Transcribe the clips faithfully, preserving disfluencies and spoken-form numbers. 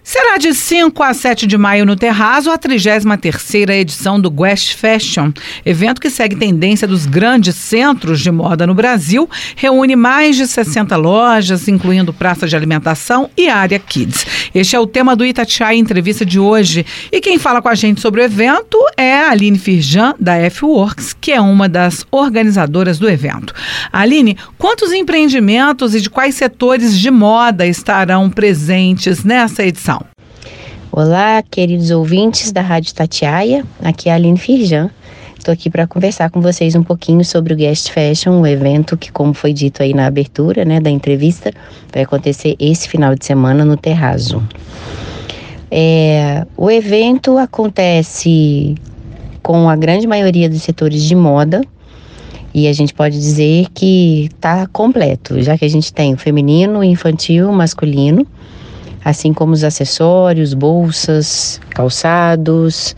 Será de cinco a sete de maio no Terrazo a trigésima terceira edição do Guest Fashion, evento que segue tendência dos grandes centros de moda no Brasil, reúne mais de sessenta lojas, incluindo praça de alimentação e área Kids. Este é o tema do Itatiaia Entrevista de hoje. E quem fala com a gente sobre o evento é a Aline Firjan, da F-Works, que é uma das organizadoras do evento. Aline, quantos empreendimentos e de quais setores de moda estarão presentes nessa edição? Olá, queridos ouvintes da Rádio Itatiaia, aqui é a Aline Firjan. Estou aqui para conversar com vocês um pouquinho sobre o Guest Fashion, um evento que, como foi dito aí na abertura, né, da entrevista, vai acontecer esse final de semana no Terrazo. É, o evento acontece com a grande maioria dos setores de moda e a gente pode dizer que está completo, já que a gente tem o feminino, infantil, masculino, assim como os acessórios, bolsas, calçados,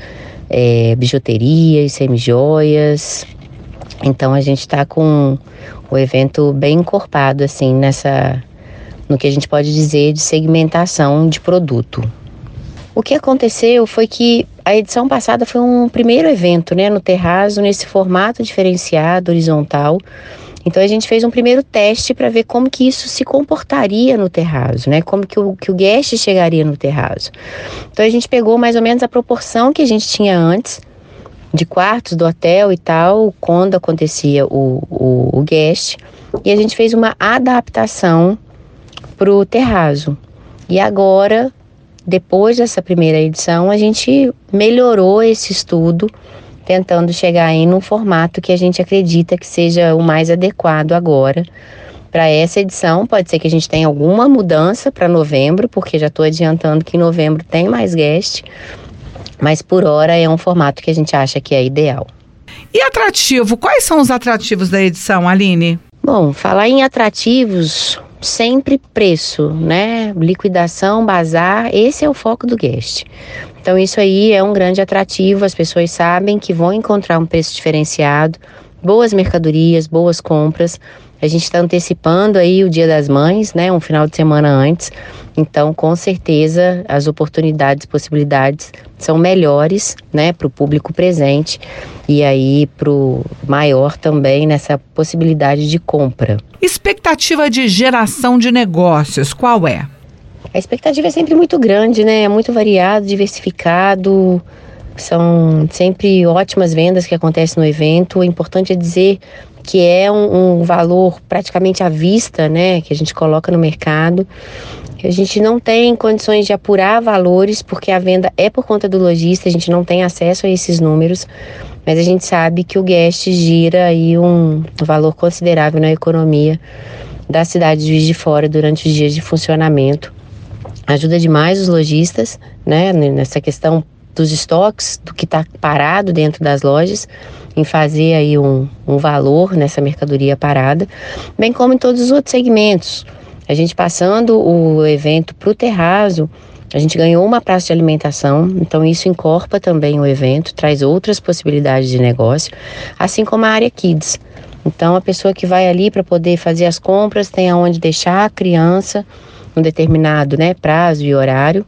é, bijuterias, semijoias. Então a gente está com o evento bem encorpado assim nessa, no que a gente pode dizer de segmentação de produto. O que aconteceu foi que a edição passada foi um primeiro evento, né, no Terrazo, nesse formato diferenciado, horizontal. Então a gente fez um primeiro teste para ver como que isso se comportaria no Terrazo, né? Como que o, que o guest chegaria no Terrazo. Então a gente pegou mais ou menos a proporção que a gente tinha antes, de quartos do hotel e tal, quando acontecia o, o, o guest, e a gente fez uma adaptação para o Terrazo. E agora, depois dessa primeira edição, a gente melhorou esse estudo, tentando chegar aí num formato que a gente acredita que seja o mais adequado agora para essa edição. Pode ser que a gente tenha alguma mudança para novembro, porque já estou adiantando que em novembro tem mais guest, mas por hora é um formato que a gente acha que é ideal. E atrativo, quais são os atrativos da edição, Aline? Bom, falar em atrativos, sempre preço, né? Liquidação, bazar, esse é o foco do guest. Então isso aí é um grande atrativo, as pessoas sabem que vão encontrar um preço diferenciado, boas mercadorias, boas compras. A gente está antecipando aí o Dia das Mães, né, um final de semana antes. Então, com certeza, as oportunidades, possibilidades são melhores, né, para o público presente e aí para o maior também nessa possibilidade de compra. Expectativa de geração de negócios, qual é? A expectativa é sempre muito grande, né? É muito variado, diversificado, são sempre ótimas vendas que acontecem no evento. O importante é dizer que é um, um valor praticamente à vista, né? Que a gente coloca no mercado. A gente não tem condições de apurar valores, porque a venda é por conta do lojista, a gente não tem acesso a esses números, mas a gente sabe que o guest gira aí um valor considerável na economia da cidade de Juiz de Fora durante os dias de funcionamento. Ajuda demais os lojistas, né, nessa questão dos estoques, do que está parado dentro das lojas, em fazer aí um, um valor nessa mercadoria parada, bem como em todos os outros segmentos. A gente passando o evento para o Terrazo, a gente ganhou uma praça de alimentação, então isso encorpa também o evento, traz outras possibilidades de negócio, assim como a área Kids. Então a pessoa que vai ali para poder fazer as compras tem aonde deixar a criança, um determinado, né, prazo e horário,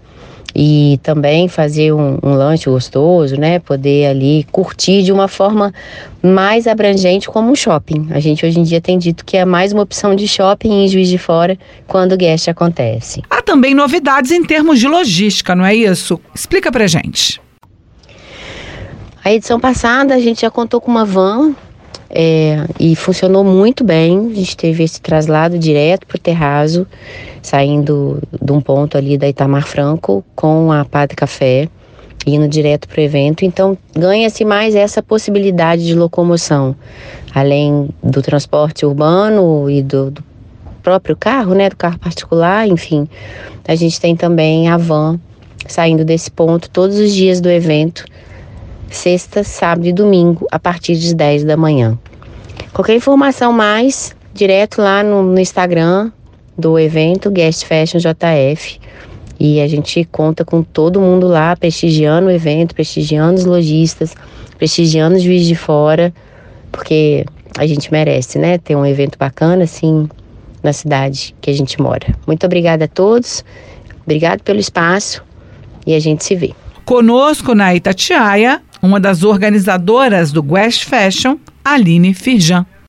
e também fazer um, um lanche gostoso, né, poder ali curtir de uma forma mais abrangente como um shopping. A gente hoje em dia tem dito que é mais uma opção de shopping em Juiz de Fora quando o guest acontece. Há também novidades em termos de logística, não é isso? Explica pra gente. A edição passada a gente já contou com uma van, É, e funcionou muito bem. A gente teve esse traslado direto para o Terrazo, saindo de um ponto ali da Itamar Franco com a Padre Café, indo direto para o evento. Então ganha-se mais essa possibilidade de locomoção, além do transporte urbano e do, do próprio carro, né, do carro particular, enfim. A gente tem também a van saindo desse ponto todos os dias do evento, sexta, sábado e domingo, a partir das dez da manhã. Qualquer informação mais, direto lá no, no Instagram do evento, Guest Fashion J F. E a gente conta com todo mundo lá, prestigiando o evento, prestigiando os lojistas, prestigiando os Juiz de Fora, porque a gente merece, né, ter um evento bacana, assim, na cidade que a gente mora. Muito obrigada a todos, obrigado pelo espaço e a gente se vê. Conosco na Itatiaia, uma das organizadoras do Guest Fashion, Aline Firjan.